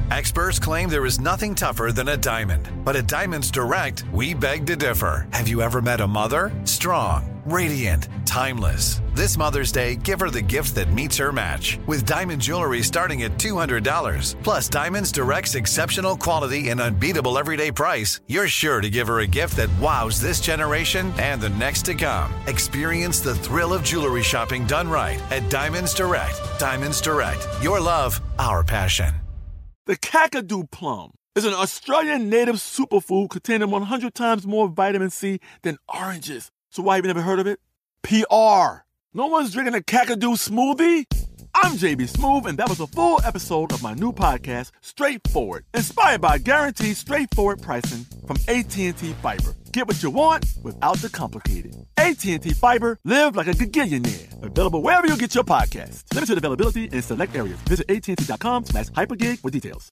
Experts claim there is nothing tougher than a diamond. But at Diamonds Direct, we beg to differ. Have you ever met a mother? Strong, radiant, timeless. This Mother's Day, give her the gift that meets her match. With diamond jewelry starting at $200. Plus Diamonds Direct's exceptional quality and unbeatable everyday price, you're sure to give her a gift that wows this generation and the next to come. Experience the thrill of jewelry shopping done right at Diamonds Direct. Diamonds Direct. Your love, our passion. The Kakadu plum is an Australian native superfood containing 100 times more vitamin C than oranges. So why have you never heard of it? PR. No one's drinking a Kakadu smoothie? I'm JB Smoove, and that was a full episode of my new podcast, Straightforward, inspired by guaranteed straightforward pricing from AT&T Fiber. Get what you want without the complicated. AT&T Fiber, live like a gigillionaire. Available wherever you get your podcasts. Limited availability in select areas. Visit AT&T.com/hypergig for details.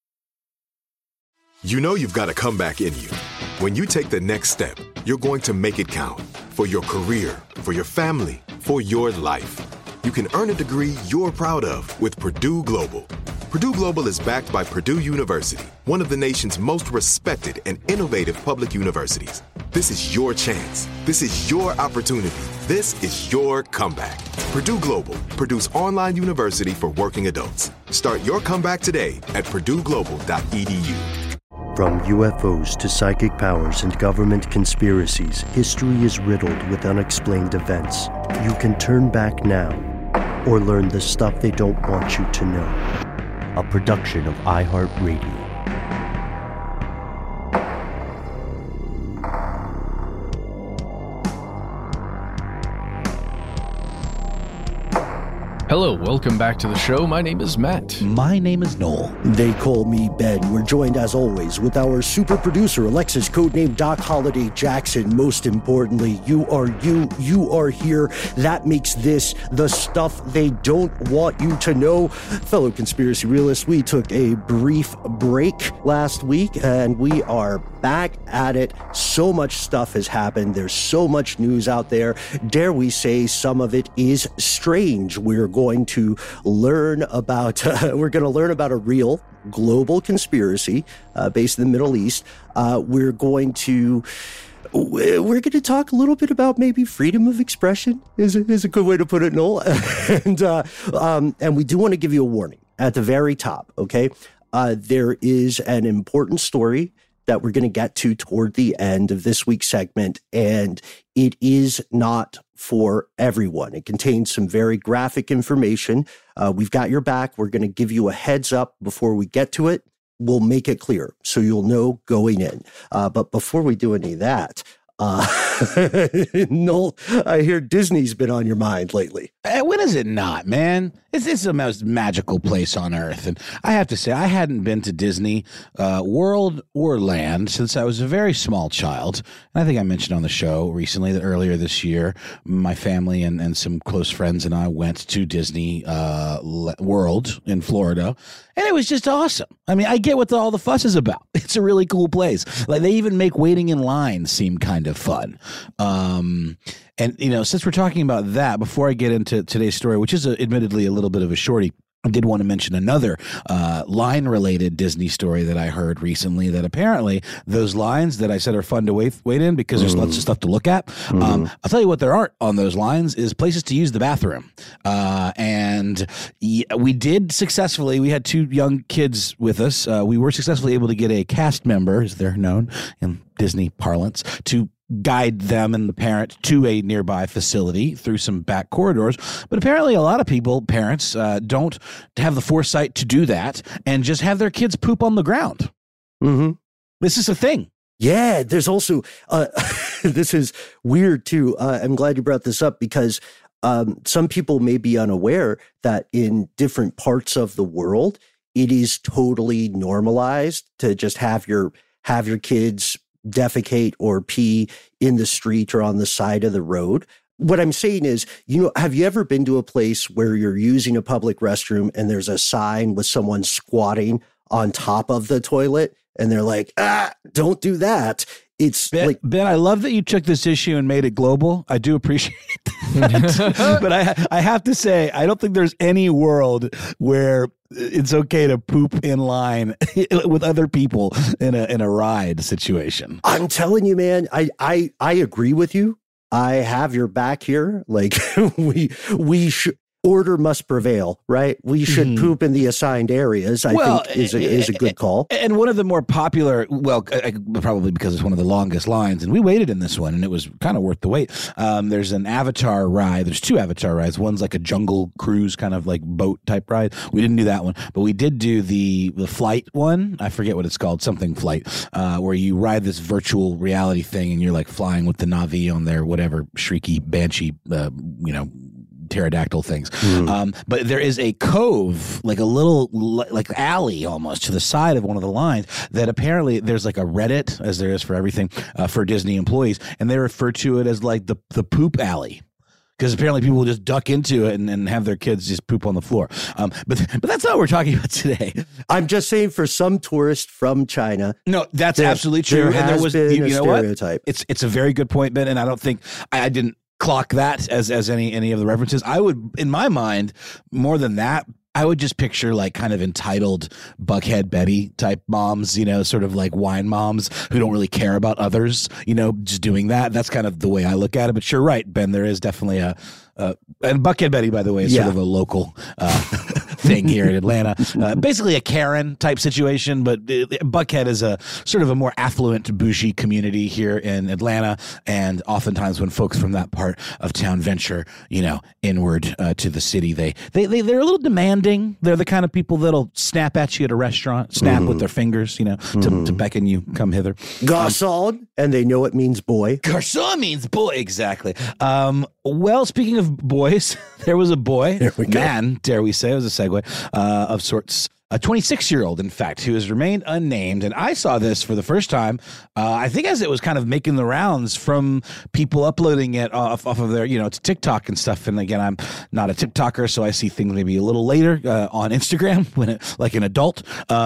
You know you've got a comeback in you. When you take the next step, you're going to make it count. For your career, for your family, for your life. You can earn a degree you're proud of with Purdue Global. Purdue Global is backed by Purdue University, one of the nation's most respected and innovative public universities. This is your chance. This is your opportunity. This is your comeback. Purdue Global, Purdue's online university for working adults. Start your comeback today at purdueglobal.edu. From UFOs to psychic powers and government conspiracies, history is riddled with unexplained events. You can turn back now or learn the stuff they don't want you to know. A production of iHeartRadio. Hello, welcome back to the show. My name is Matt. My name is Noel. They call me Ben. We're joined, as always, with our super producer, Alexis, codename Doc Holliday Jackson. Most importantly, you are here. That makes this the stuff they don't want you to know. Fellow conspiracy realists, we took a brief break last week, and we are back at it. So much stuff has happened. There's so much news out there. Dare we say some of it is strange. We're going to learn about a real global conspiracy based in the Middle East. We're going to talk a little bit about maybe freedom of expression is a good way to put it, Noel. and we do want to give you a warning at the very top. Okay, there is an important story that we're going to get to toward the end of this week's segment, and it is not for everyone. It contains some very graphic information. We've got your back. We're going to give you a heads up before we get to it. We'll make it clear so you'll know going in. But before we do any of that, Noel, I hear Disney's been on your mind lately. When is it not, man? It's the most magical place on earth. And I have to say, I hadn't been to Disney World or Land since I was a very small child. And I think I mentioned on the show recently that earlier this year, my family and some close friends and I went to Disney World in Florida. And it was just awesome. I mean, I get what all the fuss is about. It's a really cool place. Like, they even make waiting in line seem kind of fun. And, you know, since we're talking about that, before I get into today's story, which is admittedly a little bit of a shorty, I did want to mention another line-related Disney story that I heard recently, that apparently those lines that I said are fun to wait in because there's lots of stuff to look at. I'll tell you what there aren't on those lines is places to use the bathroom. And we did successfully, we had two young kids with us. We were successfully able to get a cast member, as they're known in Disney parlance, to guide them and the parent to a nearby facility through some back corridors. But apparently a lot of people, parents, don't have the foresight to do that and just have their kids poop on the ground. Mm-hmm. This is a thing. Yeah, there's also, this is weird too. I'm glad you brought this up because some people may be unaware that in different parts of the world, it is totally normalized to just have your kids defecate or pee in the street or on the side of the road. What I'm saying is, have you ever been to a place where you're using a public restroom and there's a sign with someone squatting on top of the toilet and they're like, don't do that. It's Ben, I love that you took this issue and made it global. I do appreciate that. But I have to say, I don't think there's any world where it's okay to poop in line with other people in a ride situation. I'm telling you, man, I agree with you. I have your back here. Like we should. Order must prevail, right? We should poop in the assigned areas, I think is a good call. And one of the more popular, probably because it's one of the longest lines, and we waited in this one, and it was kind of worth the wait. There's an Avatar ride. There's 2 Avatar rides. One's like a jungle cruise kind of like boat type ride. We didn't do that one, but we did do the flight one. I forget what it's called, something flight, where you ride this virtual reality thing, and you're like flying with the Na'vi on their whatever shrieky banshee, pterodactyl things. But there is a cove, like a little like alley almost to the side of one of the lines that apparently there's like a Reddit, as there is for everything, for Disney employees, and they refer to it as like the poop alley. Because apparently people will just duck into it and have their kids just poop on the floor. But that's not what we're talking about today. I'm just saying for some tourist from China. No, that's absolutely true. There was been a stereotype. It's a very good point, Ben, and I don't think I didn't clock that as any of the references. I would, in my mind, more than that, I would just picture like kind of entitled Buckhead Betty type moms, sort of like wine moms who don't really care about others, just doing that. That's kind of the way I look at it. But you're right, Ben, there is definitely and Buckhead Betty, by the way, is sort of a local thing here in Atlanta. Basically a Karen type situation, but Buckhead is a sort of a more affluent, bougie community here in Atlanta. And oftentimes when folks from that part of town venture, inward to the city, they're a little demanding. They're the kind of people that'll snap at you at a restaurant, snap with their fingers, to beckon you, come hither. Garçon, and they know it means boy. Garçon means boy, exactly. Well, speaking of boys, there was a boy, man, dare we say, it was a segue of sorts. A 26-year-old, in fact, who has remained unnamed. And I saw this for the first time, I think as it was kind of making the rounds from people uploading it off of their, to TikTok and stuff. And again, I'm not a TikToker, so I see things maybe a little later on Instagram like an adult.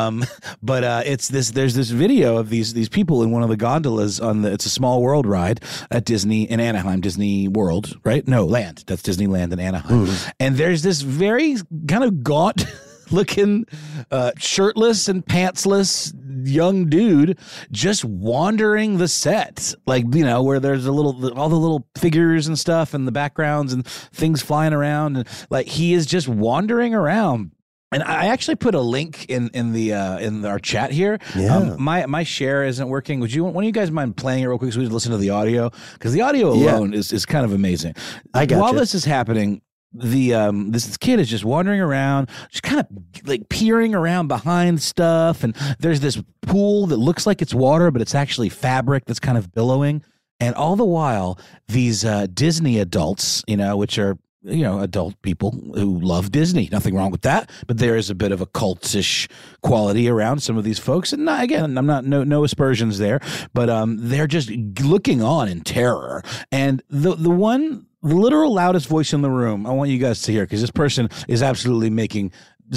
But there's this video of these people in one of the gondolas it's a Small World ride at Disney in Anaheim, Disney World, right? No, Land. That's Disneyland in Anaheim. And there's this very kind of gaunt looking shirtless and pantsless young dude just wandering the set, like where there's all the little figures and stuff and the backgrounds and things flying around, and like he is just wandering around. And I actually put a link in our chat here. Yeah. My share isn't working. Would one of you guys mind playing it real quick so we can listen to the audio? Because the audio alone is kind of amazing. While this is happening, this kid is just wandering around, just kind of like peering around behind stuff, and there's this pool that looks like it's water, but it's actually fabric that's kind of billowing. And all the while, these Disney adults, which are adult people who love Disney, nothing wrong with that, but there is a bit of a cultish quality around some of these folks. And again, I'm not no aspersions there, but they're just looking on in terror. And the literal loudest voice in the room, I want you guys to hear, because this person is absolutely having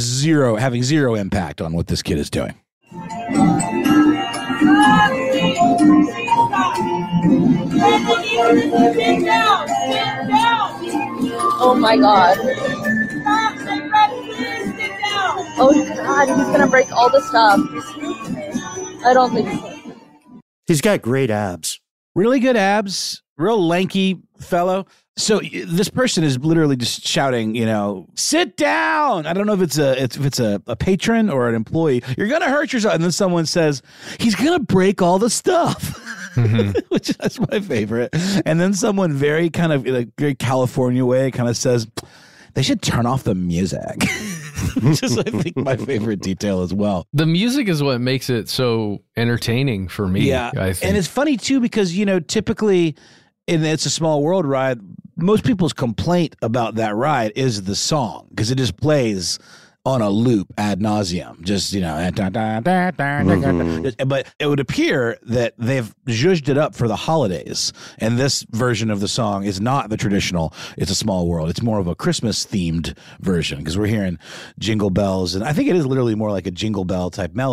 zero impact on what this kid is doing. Oh my God. Oh God, he's gonna break all the stuff. I don't think so. He's got great abs. Really good abs, real lanky fellow. So this person is literally just shouting, sit down. I don't know if it's a patron or an employee. You're going to hurt yourself. And then someone says, he's going to break all the stuff, which that's my favorite. And then someone very kind of in a very California way kind of says, they should turn off the music. Which is, I think, my favorite detail as well. The music is what makes it so entertaining for me. Yeah. I think. And it's funny, too, because, typically It's a Small World ride, most people's complaint about that ride is the song, because it just plays on a loop ad nauseum. Just, but it would appear that they've zhuzhed it up for the holidays. And this version of the song is not the traditional It's a Small World. It's more of a Christmas themed version, because we're hearing jingle bells. And I think it is literally more like a jingle bell type melody.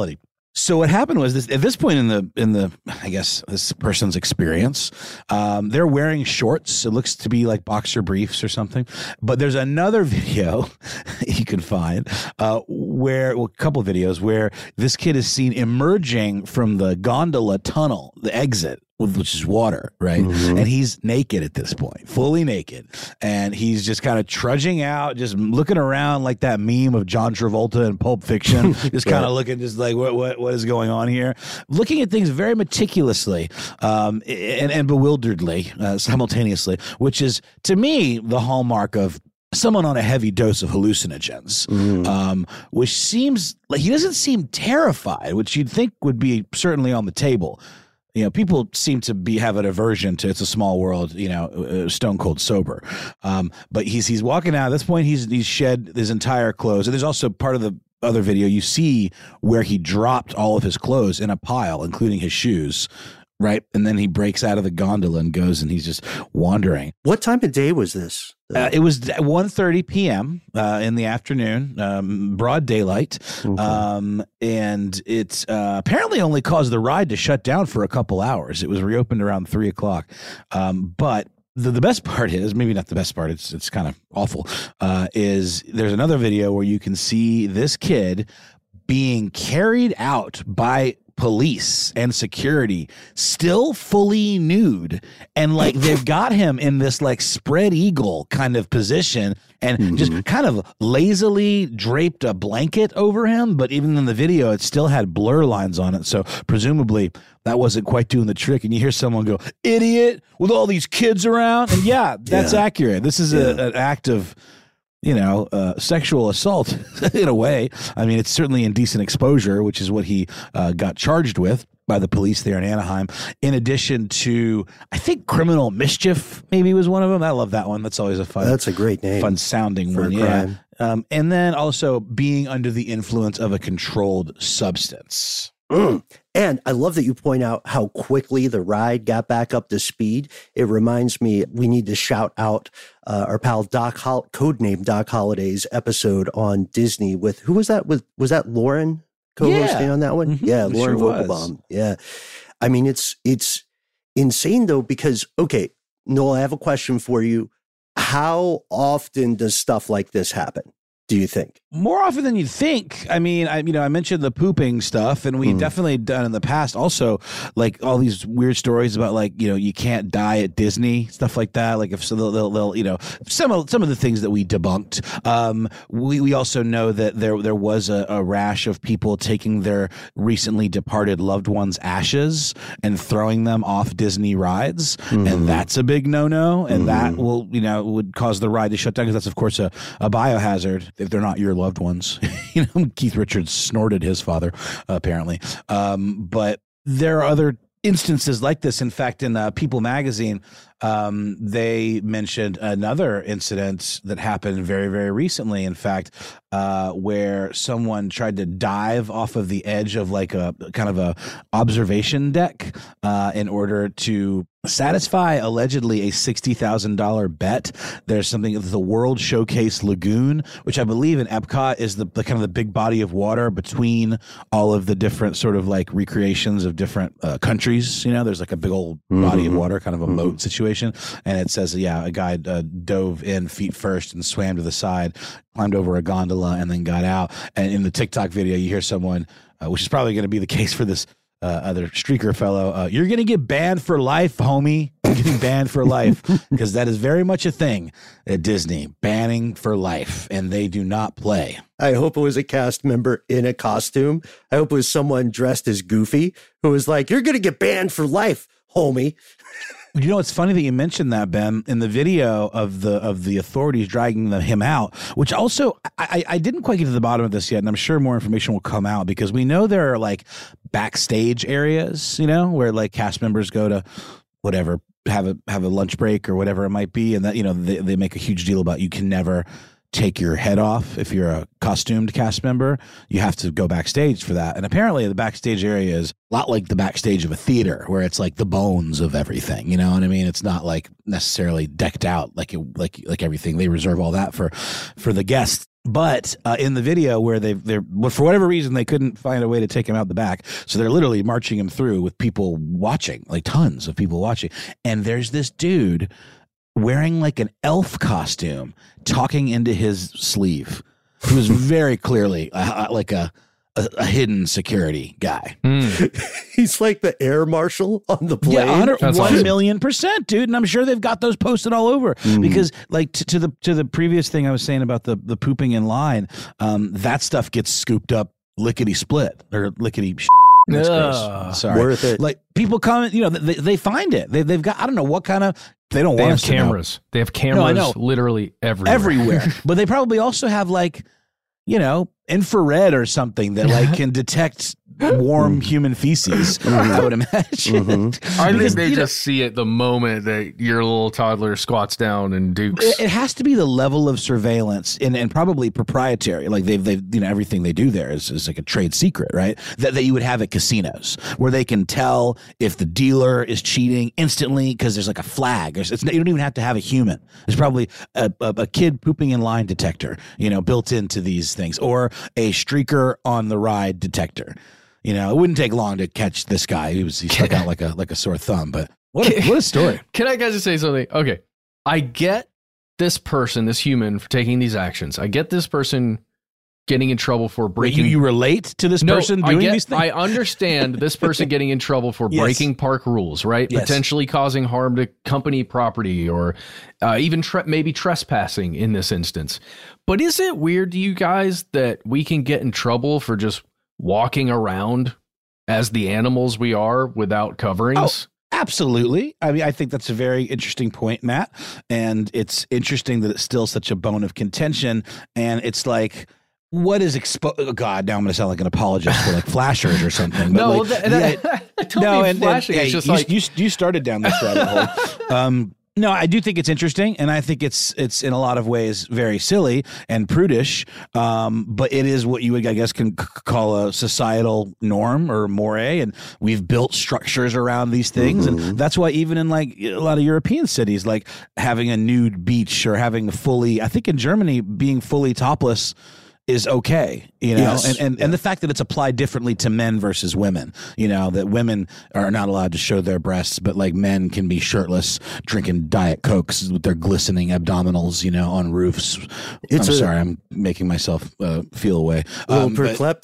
So what happened was this, at this point in the I guess this person's experience, they're wearing shorts. It looks to be like boxer briefs or something. But there's another video you can find a couple of videos where this kid is seen emerging from the gondola tunnel, the exit, which is water, right? Mm-hmm. And he's naked at this point, fully naked. And he's just kind of trudging out, just looking around like that meme of John Travolta in Pulp Fiction, just kind of looking just like, what is going on here? Looking at things very meticulously and bewilderedly simultaneously, which is, to me, the hallmark of someone on a heavy dose of hallucinogens, which seems like he doesn't seem terrified, which you'd think would be certainly on the table. You know, people seem to have an aversion to It's a Small World, stone cold sober. But he's walking out. At this point, he's shed his entire clothes. And there's also part of the other video you see where he dropped all of his clothes in a pile, including his shoes. Right. And then he breaks out of the gondola and goes and he's just wandering. What time of day was this? It was 1:30 p.m. In the afternoon, broad daylight. Okay. And it apparently only caused the ride to shut down for a couple hours. It was reopened around 3 o'clock. But the best part is, maybe not the best part, it's kind of awful, is there's another video where you can see this kid being carried out by police and security, still fully nude, and like they've got him in this like spread eagle kind of position and just kind of lazily draped a blanket over him. But even in the video, it still had blur lines on it, so presumably that wasn't quite doing the trick. And you hear someone go, "Idiot!" with all these kids around, and that's accurate. This is an act of sexual assault in a way. I mean, it's certainly indecent exposure, which is what he got charged with by the police there in Anaheim. In addition to, I think, criminal mischief maybe was one of them. I love that one. That's always that's a great name. Fun sounding one. Yeah. And then also being under the influence of a controlled substance. And I love that you point out how quickly the ride got back up to speed. It reminds me, we need to shout out our pal codename Doc Holliday's episode on Disney with, who was that? Was that Lauren co-hosting on that one? Mm-hmm. Yeah, Lauren Vogelbaum. Yeah. I mean, it's insane though, because, okay, Noel, I have a question for you. How often does stuff like this happen, do you think? More often than you'd think. I mean, I mentioned the pooping stuff, and we definitely done in the past also, like all these weird stories about like, you can't die at Disney, stuff like that. Like if so they'll some of the things that we debunked. We also know that there was a rash of people taking their recently departed loved ones' ashes and throwing them off Disney rides, and that's a big no-no, and that will would cause the ride to shut down, because that's of course a biohazard if they're not your loved ones. Keith Richards snorted his father, apparently. But there are other instances like this. In fact, in People magazine, they mentioned another incident that happened very, very recently, in fact, where someone tried to dive off of the edge of like a kind of a observation deck in order to satisfy allegedly a $60,000 bet. There's something, the World Showcase Lagoon, which I believe in Epcot is the kind of the big body of water between all of the different sort of like recreations of different countries. There's like a big old body of water, kind of a moat situation. And it says, a guy dove in feet first and swam to the side, climbed over a gondola, and then got out. And in the TikTok video, you hear someone, which is probably going to be the case for this other streaker fellow, you're going to get banned for life, homie. You're getting banned for life, because that is very much a thing at Disney, banning for life, and they do not play. I hope it was a cast member in a costume. I hope it was someone dressed as Goofy who was like, you're going to get banned for life, homie. It's funny that you mentioned that, Ben. In the video of the authorities dragging him out, which also I didn't quite get to the bottom of this yet, and I'm sure more information will come out, because we know there are like backstage areas, where like cast members go to whatever, have a lunch break or whatever it might be, and that they make a huge deal about you can never take your head off if you're a costumed cast member. You have to go backstage for that. And apparently the backstage area is a lot like the backstage of a theater, where it's like the bones of everything. You know what I mean? It's not like necessarily decked out like everything. They reserve all that for the guests. But in the video where they're for whatever reason, they couldn't find a way to take him out the back. So they're literally marching him through with people watching, like tons of people watching. And there's this dude wearing like an elf costume talking into his sleeve, who was very clearly like a hidden security guy. He's like the air marshal on the plane. Yeah, 1 awesome. million%, dude. And I'm sure they've got those posted all over because, like, to the previous thing I was saying about the pooping in line, that stuff gets scooped up lickety split or lickety. That's gross. Sorry, worth it. Like people come, they find it. They've got, I don't know what kind of. They don't They want have us to know. cameras. They have cameras literally everywhere. But they probably also have like, infrared or something that like can detect warm human feces, I would imagine. I think they just see it the moment that your little toddler squats down and dukes. It has to be the level of surveillance and probably proprietary. Like they've everything they do there is like a trade secret, right? That you would have at casinos where they can tell if the dealer is cheating instantly because there's like a flag. You don't even have to have a human. There's probably a kid pooping in line detector, built into these things, or a streaker on the ride detector. It wouldn't take long to catch this guy. He stuck out like a sore thumb. But what a story! Can I guys just say something? Okay, I get this person, this human, for taking these actions. I get this person getting in trouble for breaking. You relate to this person doing these things? I understand this person getting in trouble for breaking park rules, right? Yes. Potentially causing harm to company property or even maybe trespassing in this instance. But is it weird to you guys that we can get in trouble for just walking around as the animals we are without coverings? Oh, absolutely. I mean, I think that's a very interesting point, Matt. And it's interesting that it's still such a bone of contention. And it's like, what is exposed? Oh God, now I'm going to sound like an apologist for like flashers or something. But No, like, don't be flashing. It's just like you started down this rabbit hole. No, I do think it's interesting, and I think it's in a lot of ways very silly and prudish, but it is what you would, I guess, can call a societal norm or moire, and we've built structures around these things, and that's why even in like a lot of European cities, like having a nude beach or having I think in Germany, being fully topless is okay, Yes. and the fact that it's applied differently to men versus women, that women are not allowed to show their breasts, but like men can be shirtless, drinking Diet Cokes with their glistening abdominals, on roofs. Sorry, I'm making myself feel away. A little perplept.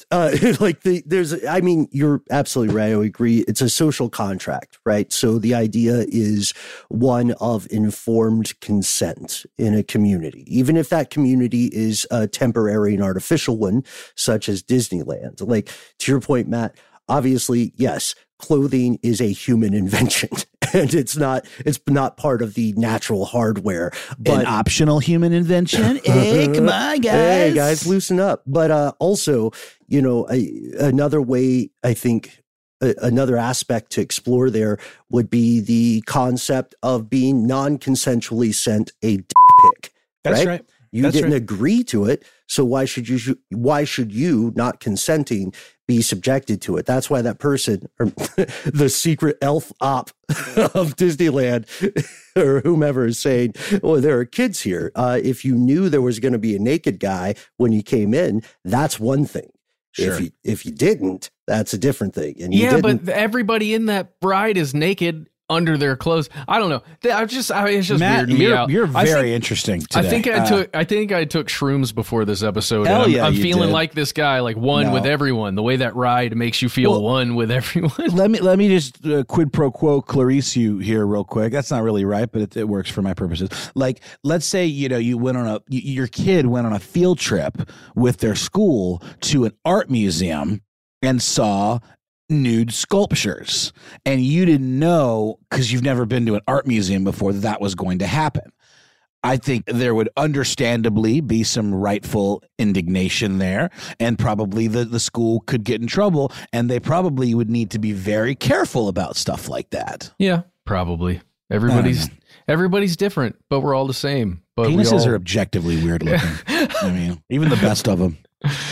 You're absolutely right. I agree. It's a social contract, right? So the idea is one of informed consent in a community, even if that community is a temporary and artificial one, such as Disneyland. Like, to your point, Matt, obviously, yes, clothing is a human invention and it's not part of the natural hardware, but an optional human invention. Hey, come on, guys. Hey, guys, loosen up. But also, another way, I think, another aspect to explore there would be the concept of being non-consensually sent a dick pic. That's right. You didn't agree to it, so why should you, not consenting, be subjected to it? That's why that person, or the secret elf op of Disneyland, or whomever, is saying, "Oh, there are kids here." If you knew there was going to be a naked guy when you came in, that's one thing. Sure. If you didn't, that's a different thing. And but everybody in that ride is naked under their clothes. I don't know. It's just Matt, weird. Me out. You're very interesting today. I think I took shrooms before this episode. Hell and yeah, I'm you feeling did. like this guy, like one with everyone. The way that ride makes you feel one with everyone. Let me just quid pro quo Clarice you here real quick. That's not really right, but it works for my purposes. Like, let's say you went on your kid went on a field trip with their school to an art museum and saw nude sculptures, and you didn't know because you've never been to an art museum before that was going to happen. I think there would understandably be some rightful indignation there, and probably the school could get in trouble, and they probably would need to be very careful about stuff like that. Yeah, probably. Everybody's different, but we're all the same. But penises are objectively weird looking. I mean, even the best of them.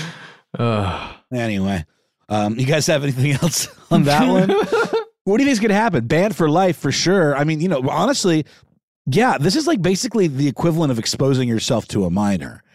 Anyway. You guys have anything else on that one? What do you think is going to happen? Banned for life for sure. I mean, honestly, yeah, this is like basically the equivalent of exposing yourself to a minor.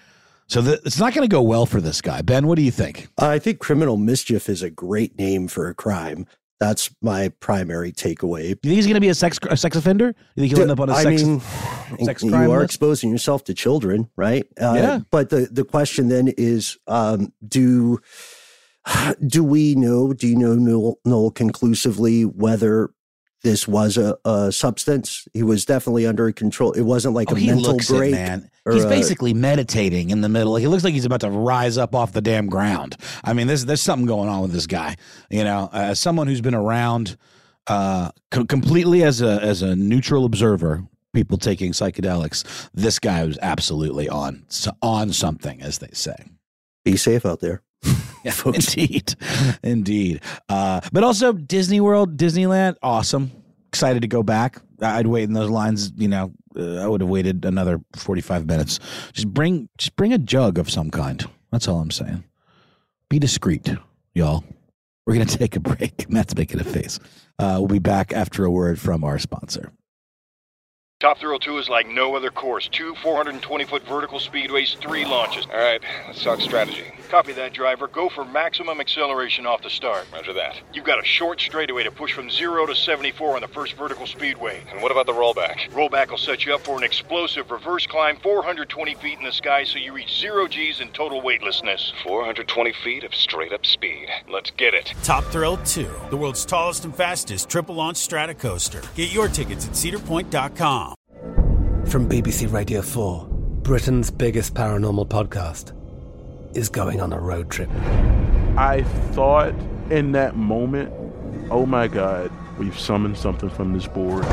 So it's not going to go well for this guy. Ben, what do you think? I think criminal mischief is a great name for a crime. That's my primary takeaway. You think he's going to be a sex offender? You think he'll end up on a sex crime you are list? exposing yourself to children, right? Yeah. But the question then is, do we know, do you know, Noel, conclusively whether this was a substance? He was definitely under control. It wasn't like a mental break. Man. He's basically meditating in the middle. He looks like he's about to rise up off the damn ground. I mean, there's something going on with this guy. You know, as someone who's been around completely as a neutral observer, people taking psychedelics, this guy was absolutely on something, as they say. Be safe out there. Yeah, indeed. But also Disney World, Disneyland, awesome. Excited to go back. I'd wait in those lines. You know, I would have waited another 45 minutes. Just bring a jug of some kind. That's all I'm saying. Be discreet, y'all. We're going to take a break. Matt's making a face. We'll be back after a word from our sponsor. Top Thrill 2 is like no other course. 2 420-foot vertical speedways, 3 launches. All right, let's talk strategy. Copy that, driver. Go for maximum acceleration off the start. Roger that. You've got a short straightaway to push from 0 to 74 on the first vertical speedway. And what about the rollback? Rollback will set you up for an explosive reverse climb 420 feet in the sky so you reach 0 G's in total weightlessness. 420 feet of straight-up speed. Let's get it. Top Thrill 2, the world's tallest and fastest triple-launch strata coaster. Get your tickets at cedarpoint.com. From BBC Radio 4, Britain's biggest paranormal podcast is going on a road trip. I thought in that moment, oh my God, we've summoned something from this board.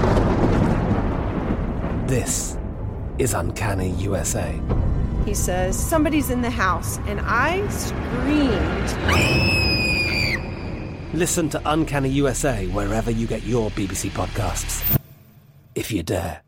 This is Uncanny USA. He says, somebody's in the house, and I screamed. Listen to Uncanny USA wherever you get your BBC podcasts, if you dare.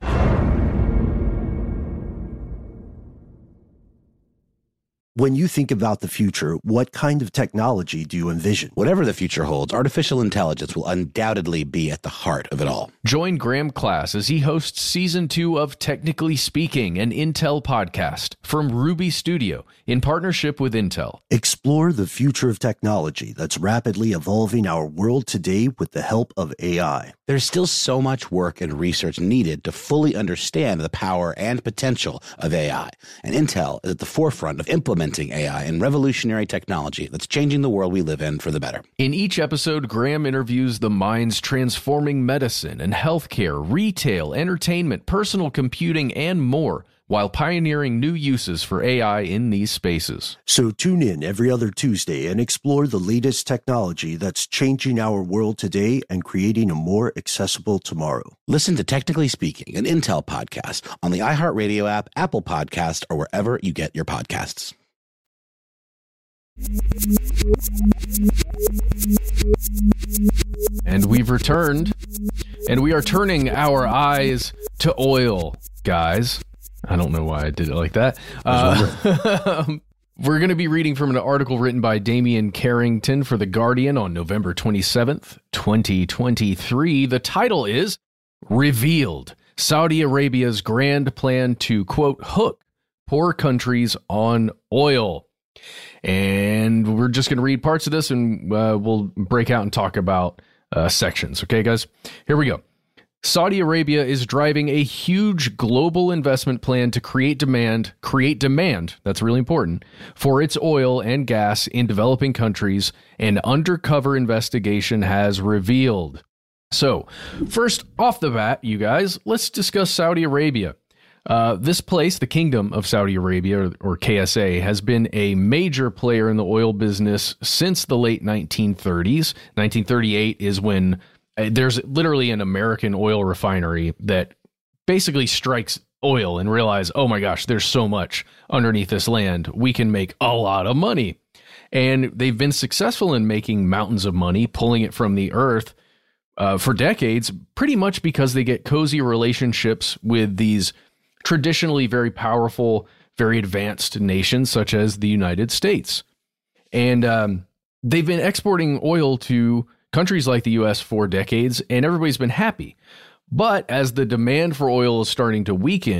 When you think about the future, what kind of technology do you envision? Whatever the future holds, artificial intelligence will undoubtedly be at the heart of it all. Join Graham Class as he hosts Season 2 of Technically Speaking, an Intel podcast from Ruby Studio in partnership with Intel. Explore the future of technology that's rapidly evolving our world today with the help of AI. There's still so much work and research needed to fully understand the power and potential of AI. And Intel is at the forefront of implementing AI and revolutionary technology that's changing the world we live in for the better. In each episode, Graham interviews the minds transforming medicine and healthcare, retail, entertainment, personal computing, and more, while pioneering new uses for AI in these spaces. So tune in every other Tuesday and explore the latest technology that's changing our world today and creating a more accessible tomorrow. Listen to Technically Speaking, an Intel podcast on the iHeartRadio app, Apple Podcast, or wherever you get your podcasts. And we've returned, and we are turning our eyes to oil, guys. I don't know why I did it like that. We're going to be reading from an article written by Damian Carrington for The Guardian on November 27th, 2023. The title is Revealed: Saudi Arabia's Grand Plan to, quote, hook poor countries on oil. And we're just going to read parts of this, and we'll break out and talk about sections. Okay, guys? Here we go. Saudi Arabia is driving a huge global investment plan to create demand, that's really important, for its oil and gas in developing countries, an undercover investigation has revealed. So, first off the bat, you guys, let's discuss Saudi Arabia. This place, the Kingdom of Saudi Arabia, or KSA, has been a major player in the oil business since the late 1930s. 1938 is when there's literally an American oil refinery that basically strikes oil and realize, oh my gosh, there's so much underneath this land. We can make a lot of money. And they've been successful in making mountains of money, pulling it from the earth for decades, pretty much because they get cozy relationships with these traditionally very powerful, very advanced nations such as the United States. And they've been exporting oil to countries like the U.S. for decades, and everybody's been happy. But as the demand for oil is starting to weaken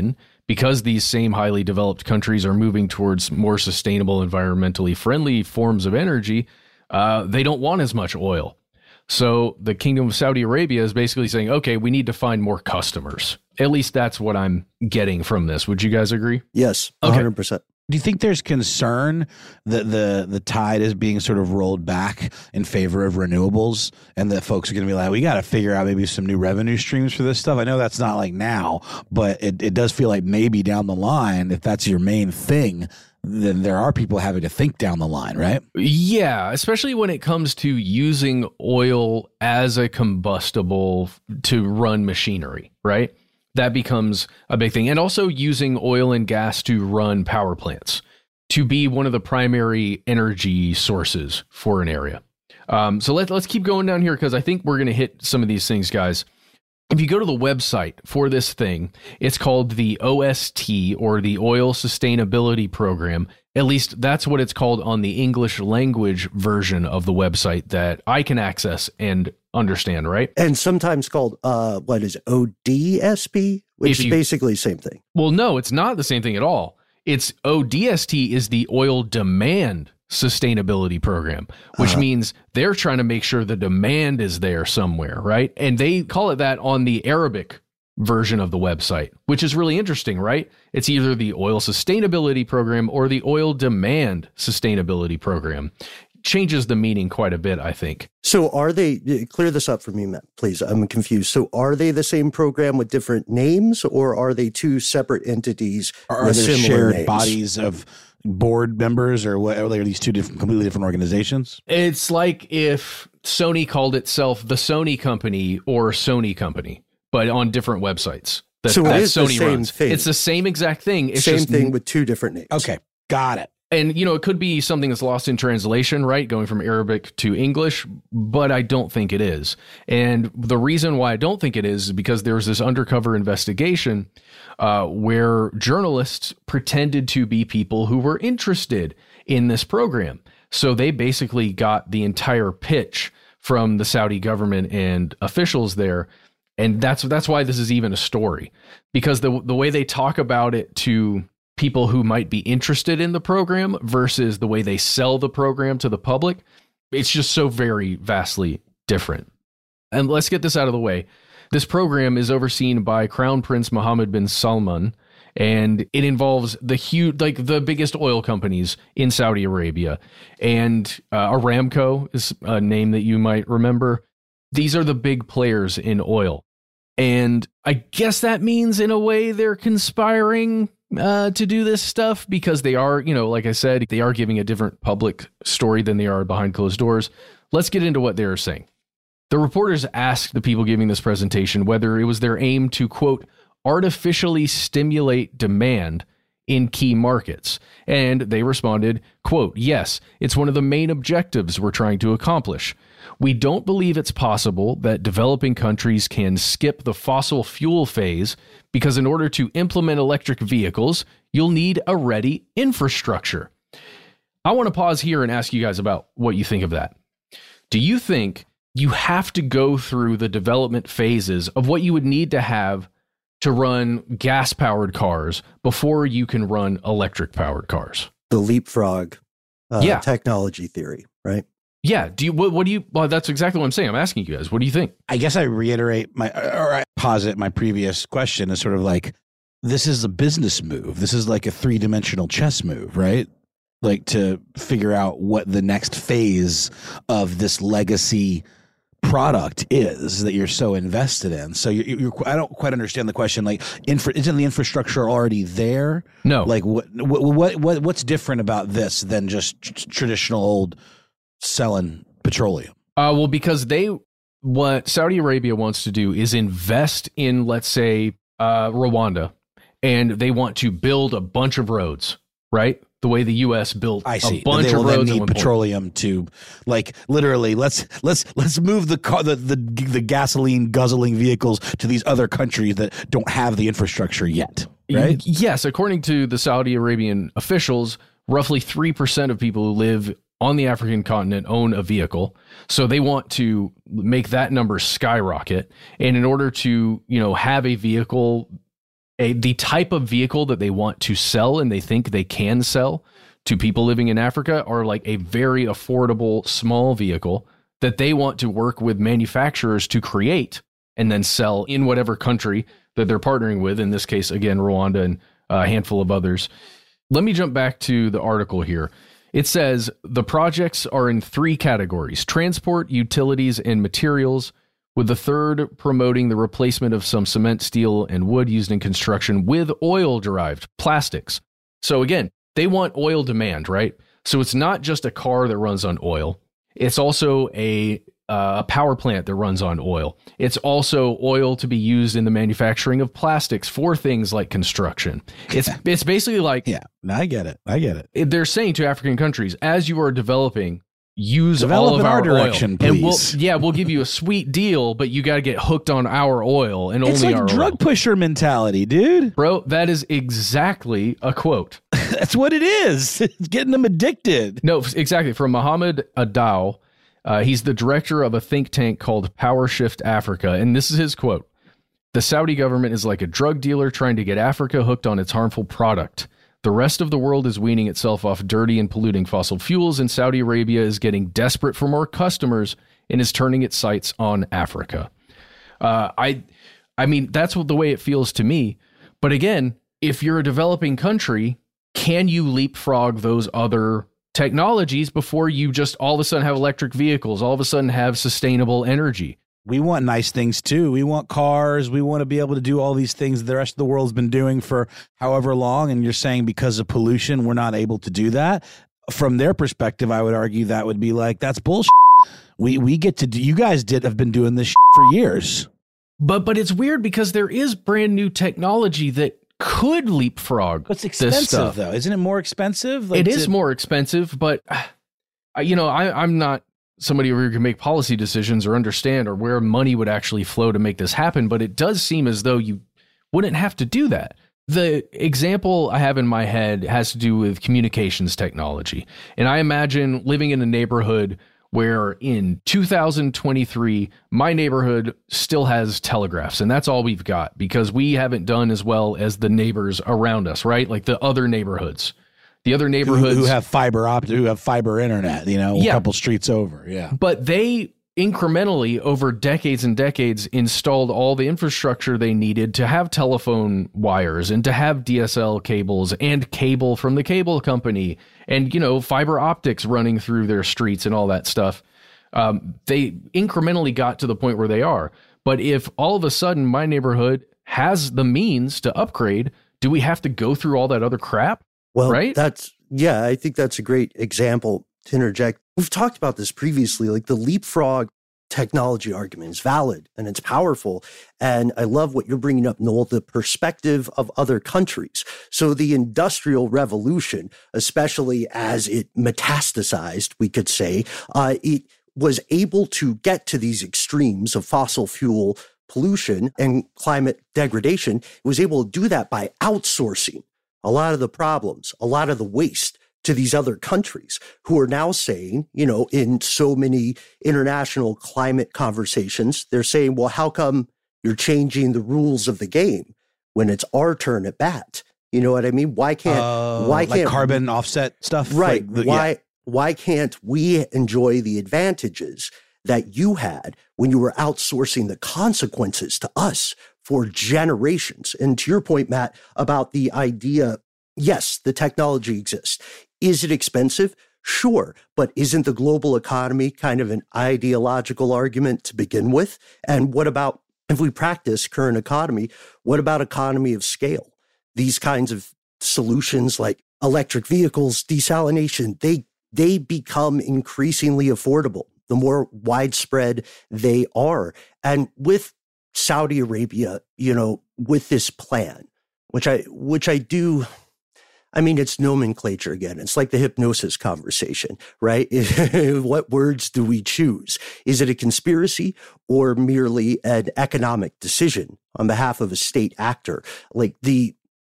because these same highly developed countries are moving towards more sustainable, environmentally friendly forms of energy, they don't want as much oil. So the Kingdom of Saudi Arabia is basically saying, okay, we need to find more customers. At least that's what I'm getting from this. Would you guys agree? Yes, 100%. Okay. Do you think there's concern that the tide is being sort of rolled back in favor of renewables, and that folks are going to be like, we got to figure out maybe some new revenue streams for this stuff? I know that's not like now, but it does feel like maybe down the line, if that's your main thing, then there are people having to think down the line, right? Yeah, especially when it comes to using oil as a combustible to run machinery, right? That becomes a big thing. And also using oil and gas to run power plants to be one of the primary energy sources for an area. So let's keep going down here, because I think we're going to hit some of these things, guys. If you go to the website for this thing, it's called the OST, or the Oil Sustainability Program. At least that's what it's called on the English language version of the website that I can access and understand, right? And sometimes called, what is it, ODSP, which is basically the same thing. Well, no, it's not the same thing at all. It's ODST is the Oil Demand Sustainability Program, which means they're trying to make sure the demand is there somewhere, right? And they call it that on the Arabic version of the website, which is really interesting, right? It's either the Oil Sustainability Program or the Oil Demand Sustainability Program. Changes the meaning quite a bit, I think. So are they, clear this up for me, Matt, please, I'm confused. So are they the same program with different names, or are they two separate entities with there similar shared names? bodies of board members, or what? Are these two completely different organizations? It's like if Sony called itself the Sony Company or Sony Company, but on different websites. So it is the same thing. It's the same exact thing. It's same just thing with two different names. Okay, got it. And, you know, it could be something that's lost in translation, right? Going from Arabic to English, but I don't think it is. And the reason why I don't think it is because there was this undercover investigation where journalists pretended to be people who were interested in this program. So they basically got the entire pitch from the Saudi government and officials there. And that's why this is even a story, because the way they talk about it to people who might be interested in the program versus the way they sell the program to the public, it's just so very vastly different. And let's get this out of the way. This program is overseen by Crown Prince Mohammed bin Salman, and it involves the biggest oil companies in Saudi Arabia. And Aramco is a name that you might remember. These are the big players in oil. And I guess that means in a way they're conspiring to do this stuff, because they are, you know, like I said, they are giving a different public story than they are behind closed doors. Let's get into what they're saying. The reporters asked the people giving this presentation whether it was their aim to, quote, artificially stimulate demand in key markets. And they responded, quote, yes, it's one of the main objectives we're trying to accomplish. We don't believe it's possible that developing countries can skip the fossil fuel phase, because in order to implement electric vehicles, you'll need a ready infrastructure. I want to pause here and ask you guys about what you think of that. Do you think you have to go through the development phases of what you would need to have to run gas-powered cars before you can run electric-powered cars? The leapfrog technology theory, right? Yeah. Well, that's exactly what I'm saying. I'm asking you guys, what do you think? I guess I reiterate I posit my previous question as sort of like, this is a business move. This is like a 3-dimensional chess move, right? Like to figure out what the next phase of this legacy product is that you're so invested in. So I don't quite understand the question. Like, isn't the infrastructure already there? No. Like what's different about this than just traditional old selling petroleum? Well, because what Saudi Arabia wants to do is invest in, let's say, Rwanda, and they want to build a bunch of roads, right? The way the U.S. built a bunch of roads. They need petroleum to, like, literally, let's move the gasoline guzzling vehicles to these other countries that don't have the infrastructure yet, right? Yes, according to the Saudi Arabian officials, roughly 3% of people who live on the African continent own a vehicle. So they want to make that number skyrocket. And in order to, have a vehicle the type of vehicle that they want to sell and they think they can sell to people living in Africa are like a very affordable small vehicle that they want to work with manufacturers to create and then sell in whatever country that they're partnering with. In this case, again, Rwanda and a handful of others. Let me jump back to the article here. It says the projects are in 3 categories: transport, utilities, and materials, with the third promoting the replacement of some cement, steel, and wood used in construction with oil-derived plastics. So again, they want oil demand, right? So it's not just a car that runs on oil. It's also a power plant that runs on oil. It's also oil to be used in the manufacturing of plastics for things like construction. It's basically like... Yeah, I get it. They're saying to African countries, as you are developing, use Develop all of in our direction, oil. please. And we'll give you a sweet deal, but you got to get hooked on our oil and It's only like our drug oil. pusher mentality, dude. Bro, that is exactly a quote. That's what it is. It's getting them addicted. No, exactly. From Mohammed Adao. He's the director of a think tank called Power Shift Africa. And this is his quote. The Saudi government is like a drug dealer trying to get Africa hooked on its harmful product. The rest of the world is weaning itself off dirty and polluting fossil fuels, and Saudi Arabia is getting desperate for more customers and is turning its sights on Africa. I mean, that's the way it feels to me. But again, if you're a developing country, can you leapfrog those other technologies before you just all of a sudden have electric vehicles, all of a sudden have sustainable energy? We want nice things too. We want cars. We want to be able to do all these things the rest of the world's been doing for however long. And you're saying because of pollution, we're not able to do that. From their perspective, I would argue that would be like, that's bullshit. We get to do, you guys have been doing this for years. But it's weird because there is brand new technology that could leapfrog. It's this stuff. expensive though. Isn't it more expensive? It is more expensive, but I'm not somebody who can make policy decisions or understand or where money would actually flow to make this happen. But it does seem as though you wouldn't have to do that. The example I have in my head has to do with communications technology. And I imagine living in a neighborhood where in 2023, my neighborhood still has telegraphs, and that's all we've got because we haven't done as well as the neighbors around us, right? Like the other neighborhoods. The other neighborhoods who have fiber optic, who have fiber internet, a couple streets over. Yeah. But they incrementally over decades and decades installed all the infrastructure they needed to have telephone wires and to have DSL cables and cable from the cable company and, fiber optics running through their streets and all that stuff. They incrementally got to the point where they are. But if all of a sudden my neighborhood has the means to upgrade, do we have to go through all that other crap? Well, right? I think that's a great example to interject. We've talked about this previously, like the leapfrog technology argument is valid and it's powerful. And I love what you're bringing up, Noel, the perspective of other countries. So the Industrial Revolution, especially as it metastasized, we could say, it was able to get to these extremes of fossil fuel pollution and climate degradation. It was able to do that by outsourcing a lot of the problems, a lot of the waste to these other countries who are now saying, in so many international climate conversations, they're saying, well, how come you're changing the rules of the game when it's our turn at bat? You know what I mean? Why can't carbon offset stuff? Right. Why can't we enjoy the advantages that you had when you were outsourcing the consequences to us for generations? And to your point, Matt, about the idea, yes, the technology exists. Is it expensive? Sure. But isn't the global economy kind of an ideological argument to begin with? And what about, if we practice current economy, what about economy of scale? These kinds of solutions like electric vehicles, desalination, they become increasingly affordable the more widespread they are. And with Saudi Arabia, with this plan, which I do, it's nomenclature again. It's like the hypnosis conversation, right? What words do we choose? Is it a conspiracy or merely an economic decision on behalf of a state actor? Like the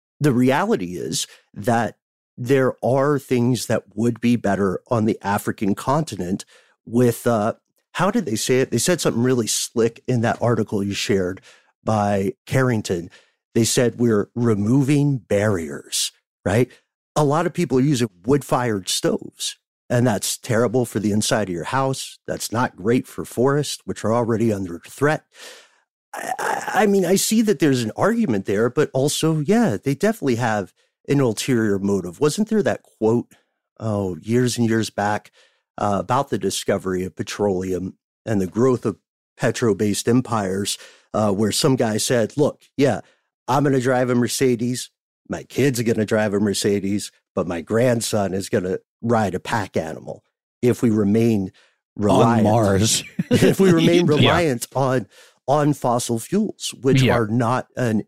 reality is that there are things that would be better on the African continent with, how did they say it? They said something really slick in that article you shared by Carrington. They said we're removing barriers, right? A lot of people are using wood-fired stoves, and that's terrible for the inside of your house. That's not great for forests, which are already under threat. I mean, I see that there's an argument there, but also, yeah, they definitely have an ulterior motive. Wasn't there that quote, years and years back, about the discovery of petroleum and the growth of petro-based empires, where some guy said, look, yeah, I'm going to drive a Mercedes. My kid's going to drive a Mercedes, but my grandson is going to ride a pack animal. If we remain reliant on Mars, if we remain reliant on fossil fuels, which are not an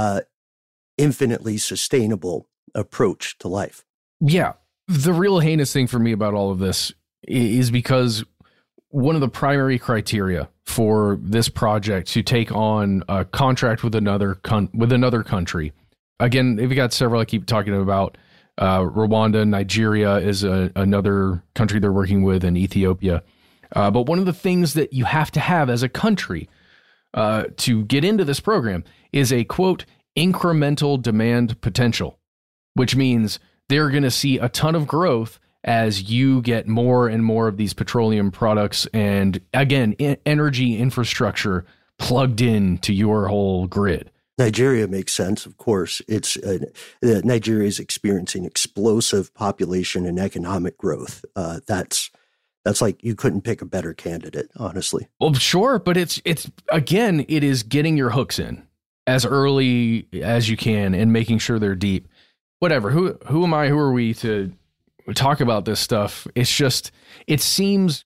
infinitely sustainable approach to life. Yeah. The real heinous thing for me about all of this is because one of the primary criteria for this project to take on a contract with another country, again, they've got several I keep talking about. Rwanda, Nigeria is another country they're working with, and Ethiopia. But one of the things that you have to have as a country to get into this program is a, quote, incremental demand potential, which means they're going to see a ton of growth as you get more and more of these petroleum products and, again, energy infrastructure plugged in to your whole grid. Nigeria makes sense, of course. Nigeria is experiencing explosive population and economic growth. That's like you couldn't pick a better candidate, honestly. Well, sure, but it's again, it is getting your hooks in as early as you can and making sure they're deep. Whatever. Who am I? Who are we to talk about this stuff? It's just it seems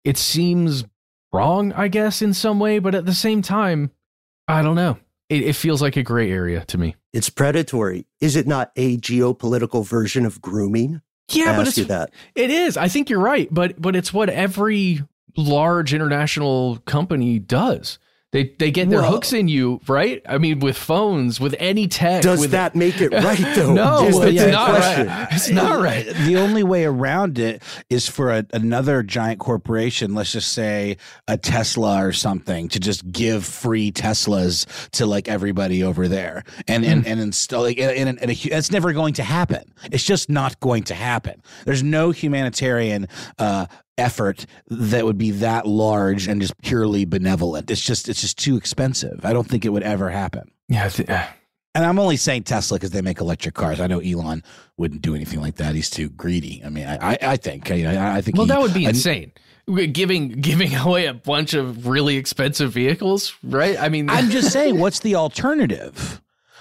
wrong, I guess, in some way, but at the same time, I don't know. It feels like a gray area to me. It's predatory. Is it not a geopolitical version of grooming? Yeah, but it is. I think you're right, but it's what every large international company does. They get their hooks in you, right? I mean, with phones, with any tech. Does that make it right, though? No, it's not right. It's not right. The only way around it is for another giant corporation, let's just say a Tesla or something, to just give free Teslas to like everybody over there and install. Like, and that's never going to happen. It's just not going to happen. There's no humanitarian effort that would be that large and just purely benevolent. It's just too expensive. I don't think it would ever happen. Yeah. And I'm only saying Tesla because they make electric cars. I know Elon wouldn't do anything like that. He's too greedy. I mean, I think. I think. Well, that would be insane. Giving away a bunch of really expensive vehicles, right? I mean, I'm just saying, what's the alternative?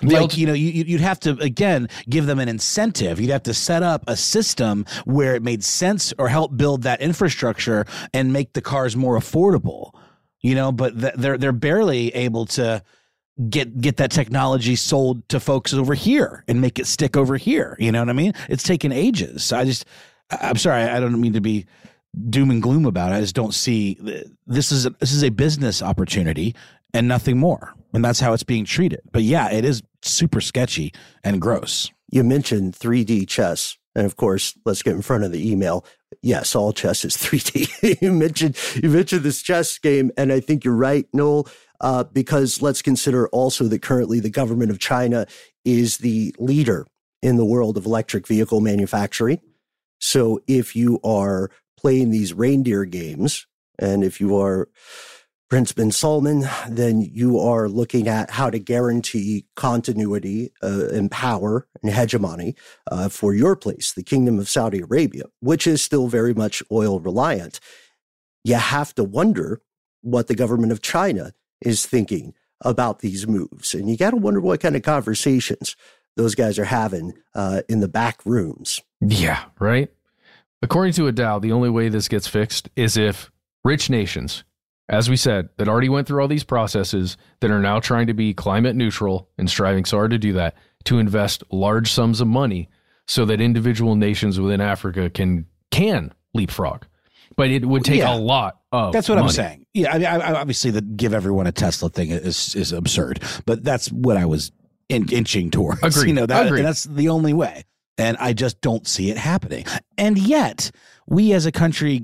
You'd have to, again, give them an incentive. You'd have to set up a system where it made sense or help build that infrastructure and make the cars more affordable, but they're barely able to get that technology sold to folks over here and make it stick over here. You know what I mean? It's taken ages. I'm sorry. I don't mean to be doom and gloom about it. I just don't see this is a business opportunity and nothing more. And that's how it's being treated. But yeah, it is super sketchy and gross. You mentioned 3D chess. And of course, let's get in front of the email. Yes, all chess is 3D. You mentioned this chess game. And I think you're right, Noel, because let's consider also that currently the government of China is the leader in the world of electric vehicle manufacturing. So if you are playing these reindeer games, and if you are Prince bin Salman, then you are looking at how to guarantee continuity and power and hegemony for your place, the Kingdom of Saudi Arabia, which is still very much oil reliant. You have to wonder what the government of China is thinking about these moves. And you got to wonder what kind of conversations those guys are having in the back rooms. Yeah, right. According to Adao, the only way this gets fixed is if rich nations, as we said, that already went through all these processes, that are now trying to be climate neutral and striving so hard to do that, to invest large sums of money so that individual nations within Africa can leapfrog. But it would take a lot of That's what money. I'm saying. Yeah, I mean, obviously the give everyone a Tesla thing is absurd, but that's what I was inching towards. Agreed. Agreed. And that's the only way. And I just don't see it happening. And yet, we as a country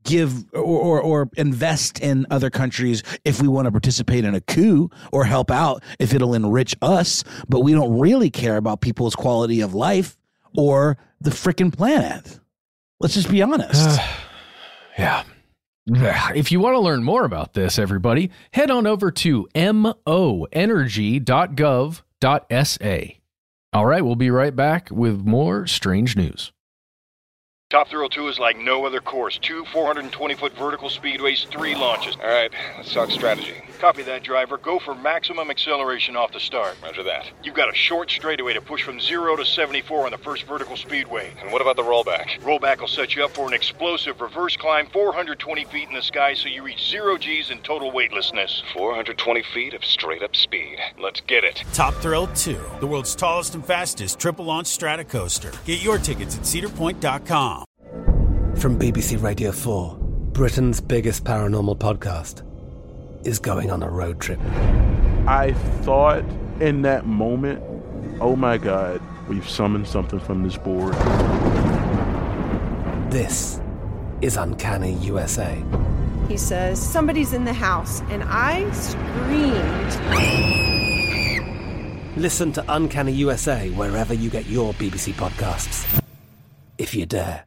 give or invest in other countries if we want to participate in a coup or help out if it'll enrich us, but we don't really care about people's quality of life or the frickin' planet. Let's just be honest. Yeah. If you want to learn more about this, everybody, head on over to moenergy.gov.sa. All right, we'll be right back with more strange news. Top Thrill 2 is like no other course. 2 420-foot vertical speedways, 3 launches. All right, let's talk strategy. Copy that, driver. Go for maximum acceleration off the start. Roger that. You've got a short straightaway to push from 0 to 74 on the first vertical speedway. And what about the rollback? Rollback will set you up for an explosive reverse climb 420 feet in the sky so you reach 0 G's in total weightlessness. 420 feet of straight-up speed. Let's get it. Top Thrill 2, the world's tallest and fastest triple-launch Stratocoaster. Get your tickets at cedarpoint.com. From BBC Radio 4, Britain's biggest paranormal podcast is going on a road trip. I thought in that moment, oh my God, we've summoned something from this board. This is Uncanny USA. He says, somebody's in the house, and I screamed. Listen to Uncanny USA wherever you get your BBC podcasts, if you dare.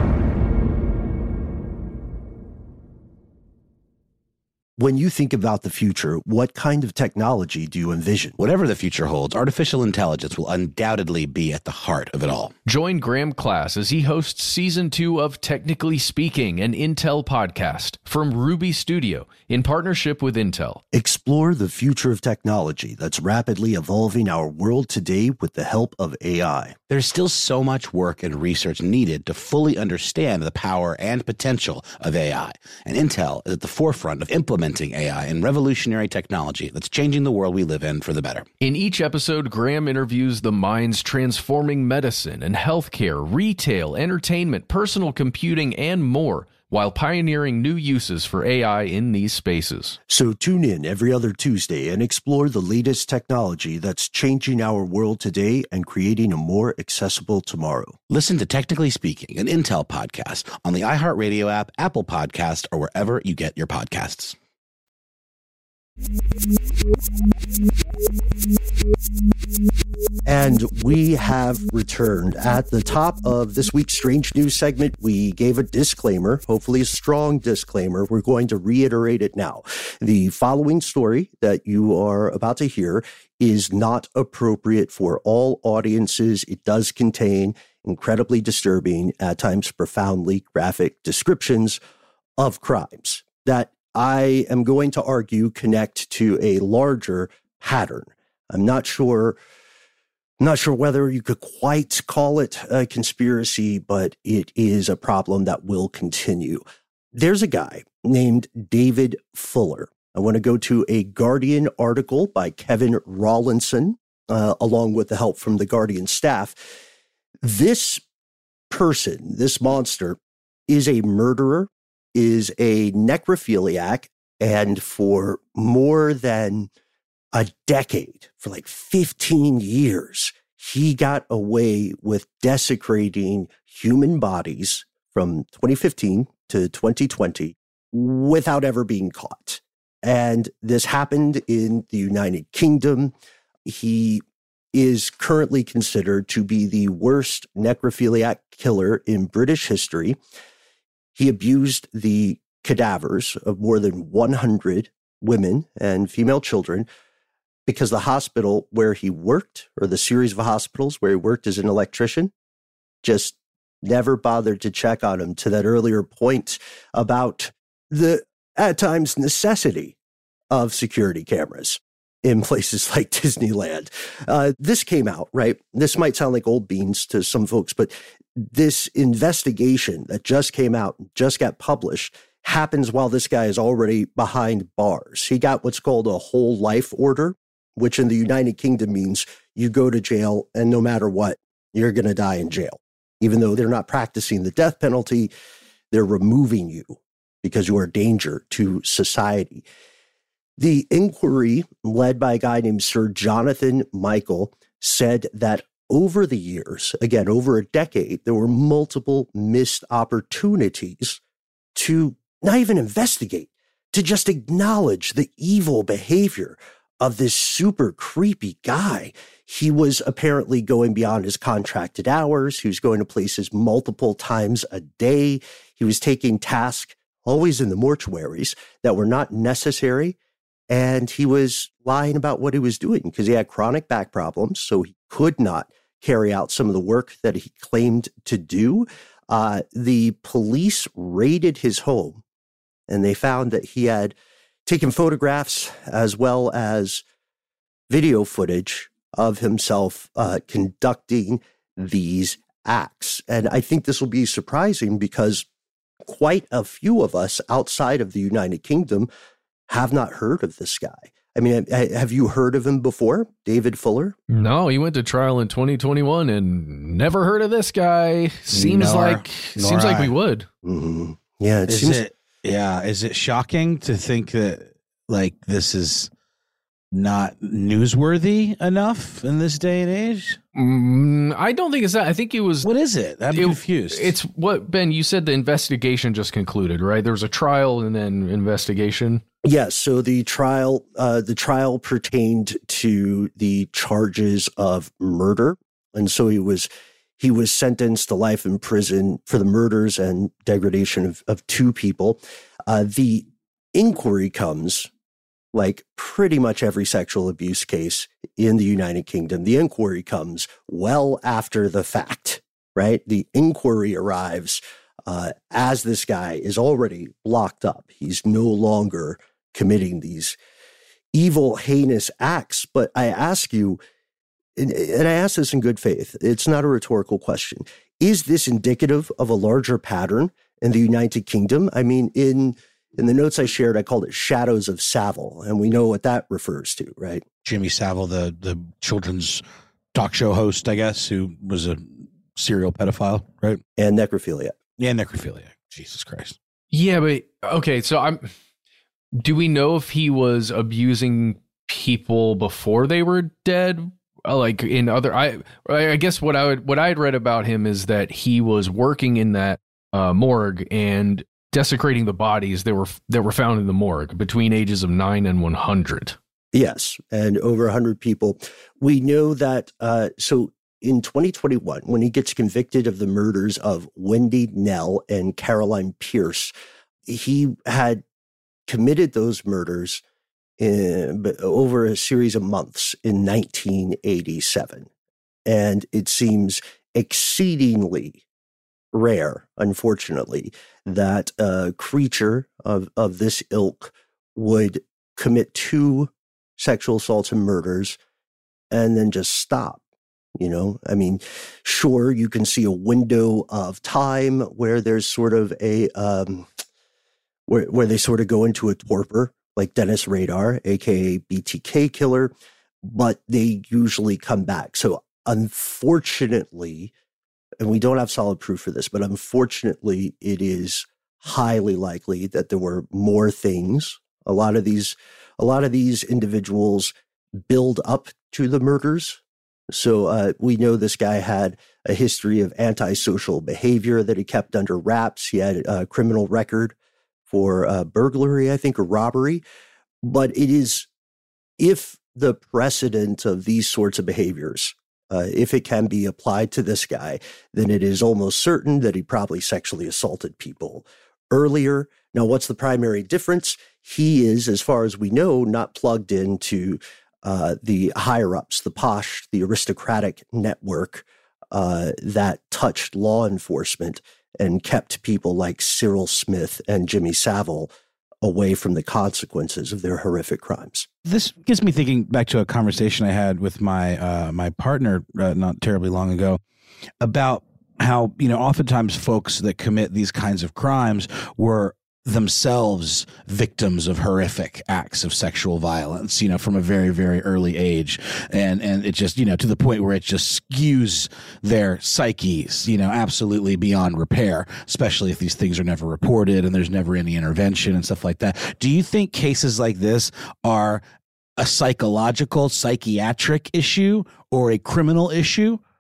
When you think about the future, what kind of technology do you envision? Whatever the future holds, artificial intelligence will undoubtedly be at the heart of it all. Join Graham Class as he hosts Season 2 of Technically Speaking, an Intel podcast from Ruby Studio in partnership with Intel. Explore the future of technology that's rapidly evolving our world today with the help of AI. There's still so much work and research needed to fully understand the power and potential of AI, and Intel is at the forefront of implementing AI and revolutionary technology that's changing the world we live in for the better. In each episode, Graham interviews the minds transforming medicine and healthcare, retail, entertainment, personal computing, and more, while pioneering new uses for AI in these spaces. So tune in every other Tuesday and explore the latest technology that's changing our world today and creating a more accessible tomorrow. Listen to Technically Speaking, an Intel podcast on the iHeartRadio app, Apple Podcast, or wherever you get your podcasts. And we have returned. At the top of this week's Strange News segment, we gave a disclaimer, hopefully a strong disclaimer. We're going to reiterate it now. The following story that you are about to hear is not appropriate for all audiences. It does contain incredibly disturbing, at times profoundly graphic descriptions of crimes that I am going to argue connect to a larger pattern. I'm not sure whether you could quite call it a conspiracy, but it is a problem that will continue. There's a guy named David Fuller. I want to go to a Guardian article by Kevin Rawlinson, along with the help from the Guardian staff. This person, this monster, is a murderer, is a necrophiliac, and for more than a decade, for like 15 years, he got away with desecrating human bodies from 2015 to 2020 without ever being caught. And this happened in the United Kingdom. He is currently considered to be the worst necrophiliac killer in British history. He abused the cadavers of more than 100 women and female children because the hospital where he worked, or the series of hospitals where he worked as an electrician, just never bothered to check on him, to that earlier point about the, at times, necessity of security cameras in places like Disneyland. This came out, right? This might sound like old beans to some folks, but this investigation that just came out, just got published, happens while this guy is already behind bars. He got what's called a whole life order, which in the United Kingdom means you go to jail and no matter what, you're going to die in jail. Even though they're not practicing the death penalty, they're removing you because you are a danger to society. The inquiry, led by a guy named Sir Jonathan Michael, said that over the years, again, over a decade, there were multiple missed opportunities to not even investigate, to just acknowledge the evil behavior of this super creepy guy. He was apparently going beyond his contracted hours. He was going to places multiple times a day. He was taking tasks, always in the mortuaries, that were not necessary. And he was lying about what he was doing because he had chronic back problems, so he could not carry out some of the work that he claimed to do. The police raided his home, and they found that he had taken photographs as well as video footage of himself conducting these acts. And I think this will be surprising because quite a few of us outside of the United Kingdom have not heard of this guy. I mean, have you heard of him before, David Fuller? No, he went to trial in 2021 and never heard of this guy. Seems like we would. Mm-hmm. Yeah, Is it shocking to think that like this is not newsworthy enough in this day and age? I don't think it's that. I think it was. What is it? I'm confused. It's what, Ben, you said the investigation just concluded, right? There was a trial and then investigation. Yes. So the trial pertained to the charges of murder. And so he was sentenced to life in prison for the murders and degradation of two people. The inquiry comes, like pretty much every sexual abuse case in the United Kingdom, the inquiry comes well after the fact, right? The inquiry arrives as this guy is already locked up. He's no longer committing these evil, heinous acts. But I ask you, and I ask this in good faith, it's not a rhetorical question. Is this indicative of a larger pattern in the United Kingdom? I mean, in the notes I shared, I called it Shadows of Savile, and we know what that refers to, right? Jimmy Savile, the children's talk show host, I guess, who was a serial pedophile, right? And necrophilia. Yeah, necrophilia. Jesus Christ. Yeah, but okay, so do we know if he was abusing people before they were dead? Like in other, I guess what I had read about him is that he was working in that morgue and desecrating the bodies that were found in the morgue between ages of 9 and 100. Yes, and over 100 people. We know that. So in 2021, when he gets convicted of the murders of Wendy Nell and Caroline Pierce, he had committed those murders over a series of months in 1987. And it seems exceedingly rare, unfortunately, that a creature of this ilk would commit 2 sexual assaults and murders and then just stop. You know, I mean, sure, you can see a window of time where there's sort of a where they sort of go into a torpor, like Dennis Radar, aka BTK killer, but they usually come back. So unfortunately, and we don't have solid proof for this, but unfortunately, it is highly likely that there were more things. A lot of these individuals build up to the murders. So we know this guy had a history of antisocial behavior that he kept under wraps. He had a criminal record for burglary, I think, or robbery. But it is, if the precedent of these sorts of behaviors, if it can be applied to this guy, then it is almost certain that he probably sexually assaulted people earlier. Now, what's the primary difference? He is, as far as we know, not plugged into the higher-ups, the posh, the aristocratic network that touched law enforcement and kept people like Cyril Smith and Jimmy Savile away from the consequences of their horrific crimes. This gets me thinking back to a conversation I had with my partner not terribly long ago about how, you know, oftentimes folks that commit these kinds of crimes were themselves victims of horrific acts of sexual violence, you know, from a very, very early age. And it just, you know, to the point where it just skews their psyches, you know, absolutely beyond repair, especially if these things are never reported and there's never any intervention and stuff like that. Do you think cases like this are a psychological, psychiatric issue or a criminal issue?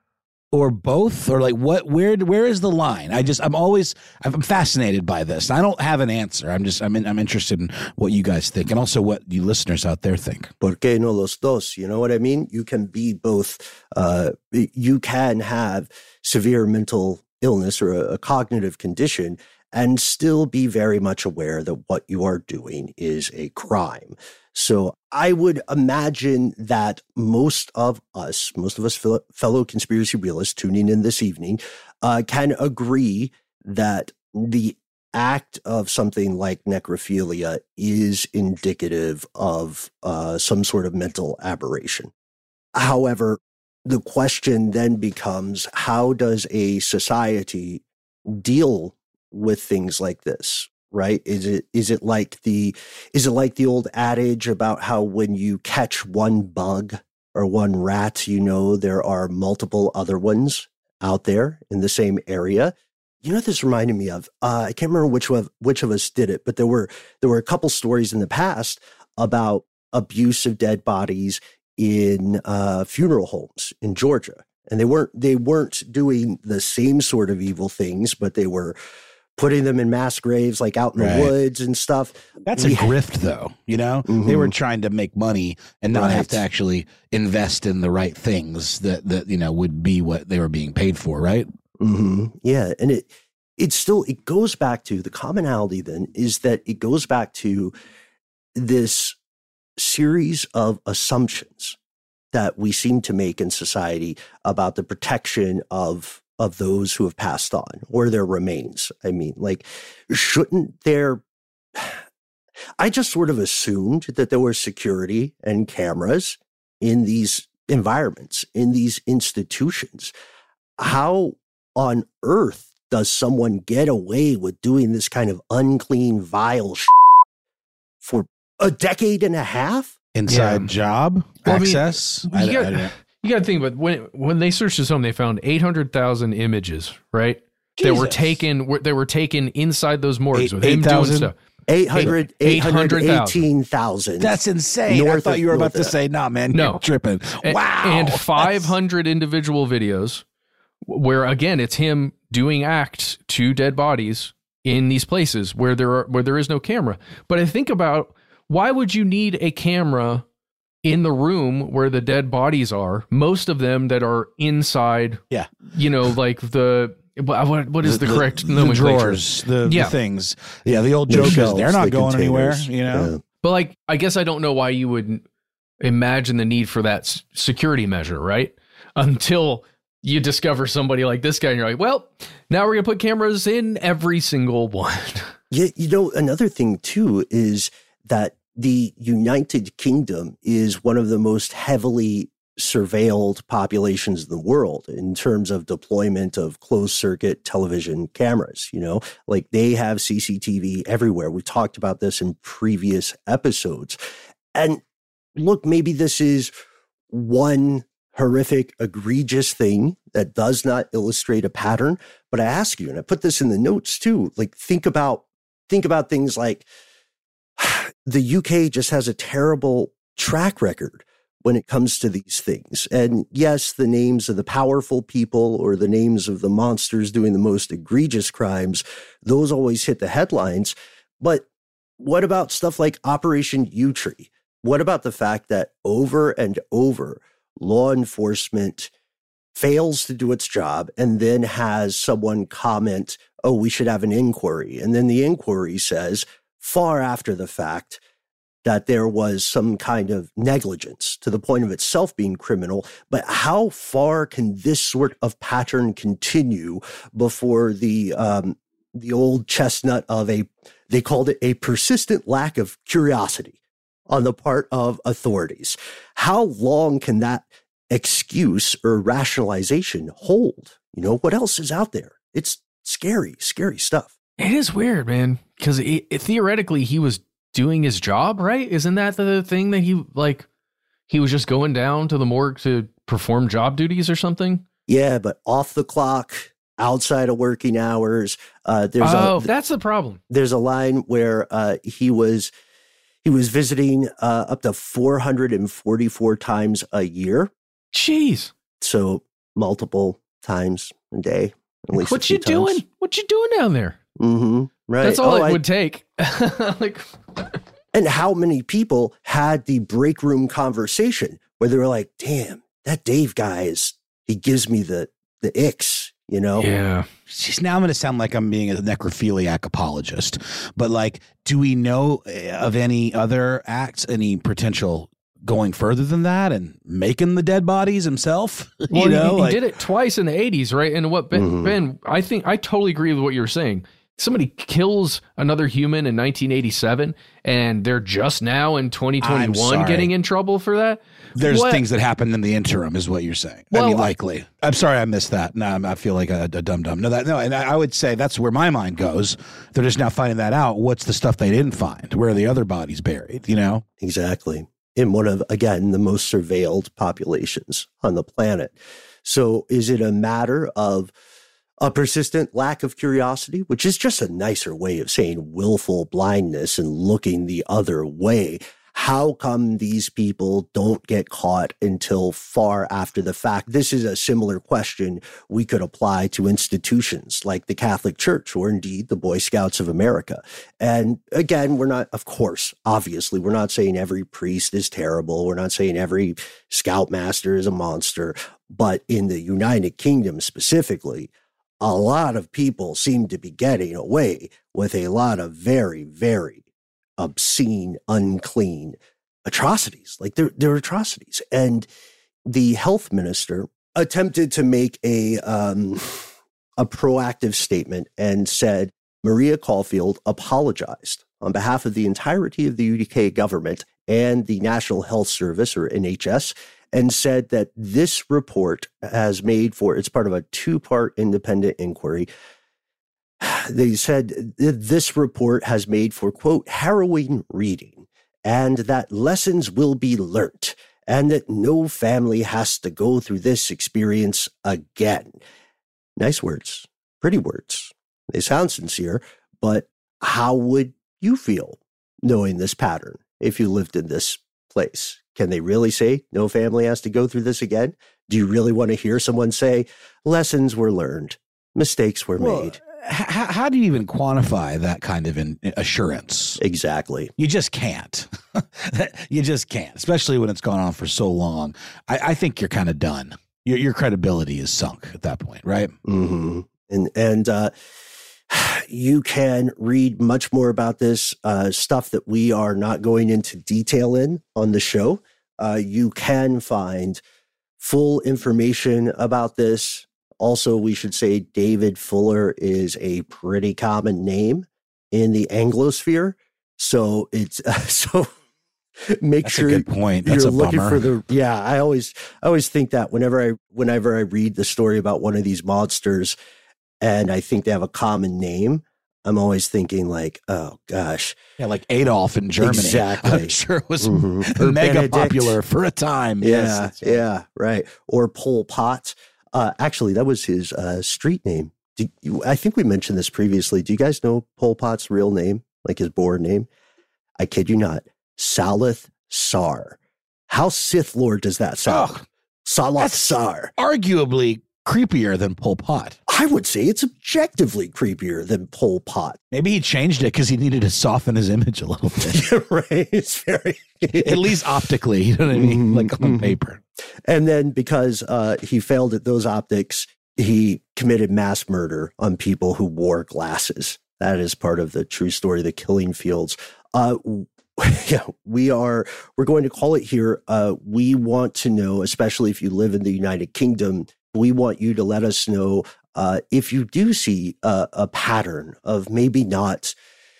or both, or like what? Where is the line? I'm fascinated by this. I don't have an answer. I'm interested in what you guys think, and also what you listeners out there think. ¿Por qué no los dos? You know what I mean? You can be both. You can have severe mental illness or a cognitive condition and still be very much aware that what you are doing is a crime. So I would imagine that most of us fellow conspiracy realists tuning in this evening, can agree that the act of something like necrophilia is indicative of some sort of mental aberration. However, the question then becomes, how does a society deal with things like this? Right? Is it like the old adage about how when you catch one bug or one rat, you know there are multiple other ones out there in the same area? You know what this reminded me of? I can't remember which of us did it, but there were a couple stories in the past about abuse of dead bodies in funeral homes in Georgia, and they weren't doing the same sort of evil things, but they were putting them in mass graves, like out in the woods and stuff. That's a grift, though. You know, they were trying to make money and not have to actually invest in the right things that would be what they were being paid for, right? Mm-hmm. Yeah, and it goes back to the commonality. Then is that it goes back to this series of assumptions that we seem to make in society about the protection of those who have passed on or their remains. I mean, like, shouldn't there... I just sort of assumed that there was security and cameras in these environments, in these institutions. How on earth does someone get away with doing this kind of unclean, vile for a decade and a half? Inside job access? I mean, you got to think about when they searched his home, they found 800,000 images, right? Jesus. They were taken inside those morgues with him doing stuff. 818,000. That's insane. I thought you were about to say, nah, man, you're tripping. Wow. And 500 individual videos where, again, it's him doing acts to dead bodies in these places where there is no camera. But I think about, why would you need a camera in the room where the dead bodies are, most of them that are inside, like what is the correct nomenclature? The drawers, the things. Yeah, the old joke is they're not going anywhere, you know? Yeah. But like, I guess I don't know why you would imagine the need for that security measure, right? Until you discover somebody like this guy and you're like, well, now we're going to put cameras in every single one. Yeah, another thing too is that the United Kingdom is one of the most heavily surveilled populations in the world in terms of deployment of closed circuit television cameras. Like they have CCTV everywhere. We talked about this in previous episodes. And look, maybe this is one horrific, egregious thing that does not illustrate a pattern. But I ask you, and I put this in the notes too, like think about things like the UK just has a terrible track record when it comes to these things. And yes, the names of the powerful people or the names of the monsters doing the most egregious crimes, those always hit the headlines. But what about stuff like Operation U-Tree? What about the fact that over and over, law enforcement fails to do its job and then has someone comment, oh, we should have an inquiry. And then the inquiry says, far after the fact, that there was some kind of negligence to the point of itself being criminal. But how far can this sort of pattern continue before the old chestnut of they called it a persistent lack of curiosity on the part of authorities? How long can that excuse or rationalization hold? What else is out there? It's scary, scary stuff. It is weird, man, because theoretically he was doing his job, right? Isn't that the thing that he was just going down to the morgue to perform job duties or something? Yeah, but off the clock, outside of working hours. That's the problem. There's a line where he was visiting up to 444 times a year. Jeez. So multiple times a day. At least what you doing? What you doing down there? Mm-hmm. Right. That's all it would take. And how many people had the break room conversation where they were like, damn, that Dave guy he gives me the icks, you know? Yeah. Jeez, now I'm going to sound like I'm being a necrophiliac apologist, but like, do we know of any other acts, any potential going further than that and making the dead bodies himself? Well, he did it twice in the 80s, right? And what Ben, I think I totally agree with what you're saying. Somebody kills another human in 1987 and they're just now in 2021 getting in trouble for that. There's things that happened in the interim is what you're saying. Well, I mean, likely. I'm sorry I missed that. No, I feel like a dum-dum. No, and I would say that's where my mind goes. They're just now finding that out. What's the stuff they didn't find? Where are the other bodies buried, you know? Exactly. In one of, again, the most surveilled populations on the planet. So is it a matter of a persistent lack of curiosity, which is just a nicer way of saying willful blindness and looking the other way? How come these people don't get caught until far after the fact? This is a similar question we could apply to institutions like the Catholic Church or indeed the Boy Scouts of America. And again, we're not, of course, obviously, we're not saying every priest is terrible. We're not saying every scoutmaster is a monster. But in the United Kingdom specifically, a lot of people seem to be getting away with a lot of very, very obscene, unclean atrocities. Like they're atrocities. And the health minister attempted to make a proactive statement and said Maria Caulfield apologized on behalf of the entirety of the UK government and the National Health Service, or NHS, and said that this report has made it's part of a 2-part independent inquiry. They said this report has made for, quote, harrowing reading, and that lessons will be learnt, and that no family has to go through this experience again. Nice words, pretty words. They sound sincere, but how would you feel knowing this pattern if you lived in this place? Can they really say no family has to go through this again? Do you really want to hear someone say lessons were learned, mistakes were made? How do you even quantify that kind of assurance? Exactly. You just can't. You just can't, especially when it's gone on for so long. I think you're kind of done. Your credibility is sunk at that point, right? Mm-hmm. And you can read much more about this stuff that we are not going into detail on the show. You can find full information about this. Also, we should say David Fuller is a pretty common name in the Anglosphere. So it's make That's sure a good point. That's you're a looking bummer. for I always think that whenever I read the story about one of these monsters and I think they have a common name, I'm always thinking like, oh gosh. Yeah, like Adolf in Germany. Exactly. I'm sure it was Or mega Benedict. popular for a time. Yeah, Yes, yeah, right. Or Pol Pot. Actually, that was his street name. I think we mentioned this previously. Do you guys know Pol Pot's real name, like his board name? I kid you not. Salith Sar. How Sith Lord does that sound? Oh, Salith Sar. Arguably creepier than Pol Pot. I would say it's objectively creepier than Pol Pot. Maybe he changed it because he needed to soften his image a little bit. Right. It's very... At least optically, you know what I mean? Like on paper. And then because he failed at those optics, he committed mass murder on people who wore glasses. That is part of the true story, the Killing Fields. Yeah, we're going to call it here. We want to know, especially if you live in the United Kingdom, we want you to let us know if you do see a pattern of maybe not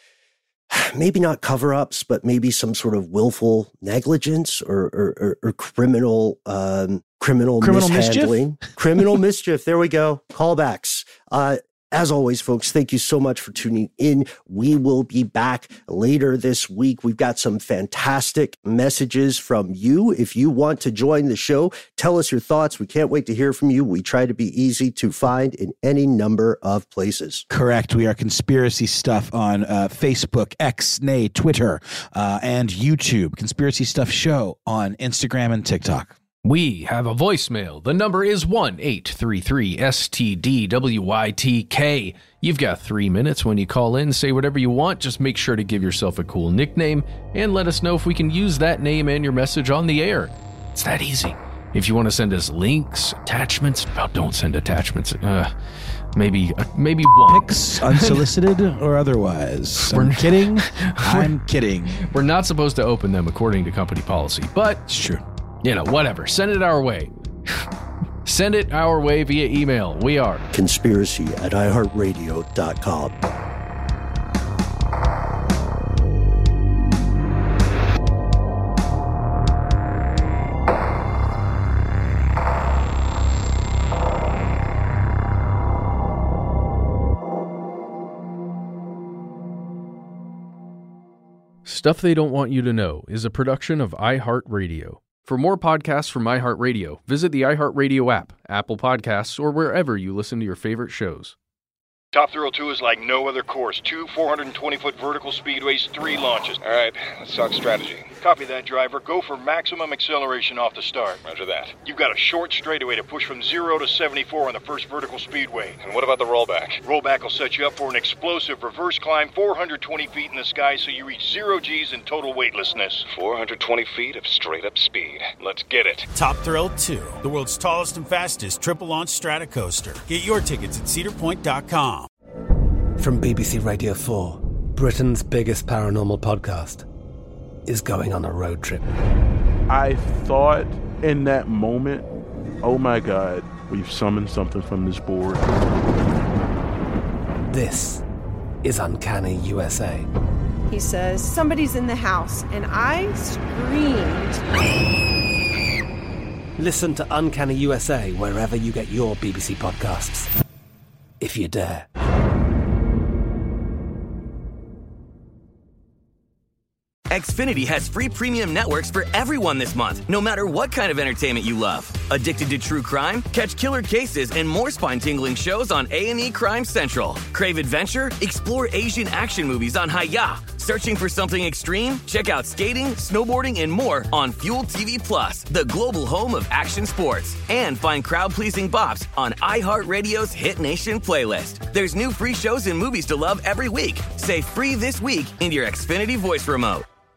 cover-ups, but maybe some sort of willful negligence or criminal mishandling. Criminal mischief. There we go. Callbacks. As always, folks, thank you so much for tuning in. We will be back later this week. We've got some fantastic messages from you. If you want to join the show, tell us your thoughts. We can't wait to hear from you. We try to be easy to find in any number of places. Correct. We are Conspiracy Stuff on Facebook, X, nay, Twitter, and YouTube. Conspiracy Stuff Show on Instagram and TikTok. We have a voicemail. The number is 1-833-STDWYTK. You've got 3 minutes when you call in. Say whatever you want. Just make sure to give yourself a cool nickname and let us know if we can use that name and your message on the air. It's that easy. If you want to send us links, attachments, don't send attachments. Maybe one. Pics, unsolicited or otherwise. I'm kidding. I'm kidding. We're not supposed to open them according to company policy, but it's true. Whatever. Send it our way. Send it our way via email. We are conspiracy@iheartradio.com. Stuff They Don't Want You to Know is a production of iHeartRadio. For more podcasts from iHeartRadio, visit the iHeartRadio app, Apple Podcasts, or wherever you listen to your favorite shows. Top Thrill 2 is like no other course. 2 420-foot vertical speedways, 3 launches. All right, let's talk strategy. Copy that, driver. Go for maximum acceleration off the start. Roger that. You've got a short straightaway to push from 0 to 74 on the first vertical speedway. And what about the rollback? Rollback will set you up for an explosive reverse climb 420 feet in the sky so you reach 0 G's in total weightlessness. 420 feet of straight-up speed. Let's get it. Top Thrill 2, the world's tallest and fastest triple-launch Stratocoaster. Get your tickets at cedarpoint.com. From BBC Radio 4, Britain's biggest paranormal podcast is going on a road trip. I thought in that moment, oh my God, we've summoned something from this board. This is Uncanny USA. He says, somebody's in the house, and I screamed. Listen to Uncanny USA wherever you get your BBC podcasts, if you dare. Xfinity has free premium networks for everyone this month, no matter what kind of entertainment you love. Addicted to true crime? Catch killer cases and more spine-tingling shows on A&E Crime Central. Crave adventure? Explore Asian action movies on Hi-YAH. Searching for something extreme? Check out skating, snowboarding, and more on Fuel TV Plus, the global home of action sports. And find crowd-pleasing bops on iHeartRadio's Hit Nation playlist. There's new free shows and movies to love every week. Say free this week in your Xfinity voice remote.